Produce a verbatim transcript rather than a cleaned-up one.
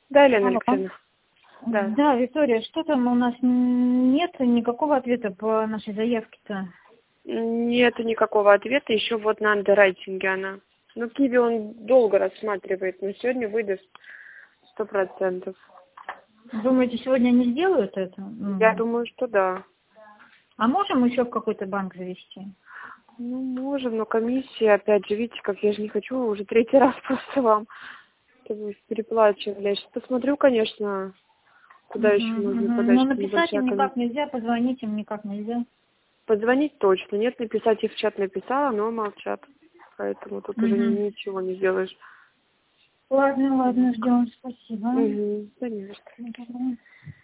Да, Елена Алло. Алексеевна. Да. Да, Виктория, что там у нас нет никакого ответа по нашей заявке-то? Нету никакого ответа, еще вот на андеррайтинге она. Ну, Киви он долго рассматривает, но сегодня выдаст сто процентов. Думаете, сегодня они сделают это? Я М. думаю, что да. А можем еще в какой-то банк завести? Ну, можем, но комиссия, опять же, видите, как я же не хочу уже третий раз просто вам чтобы переплачивали. Я сейчас посмотрю, конечно, куда еще Угу, можно угу. подать, Но что написать небольшая им никак комиссия. нельзя, позвонить им никак нельзя. Позвонить точно. Нет, написать их в чат написала, но молчат. Поэтому тут уже Угу. ничего не сделаешь. Ладно, ладно, ждем. Спасибо. Угу, конечно. Мгм.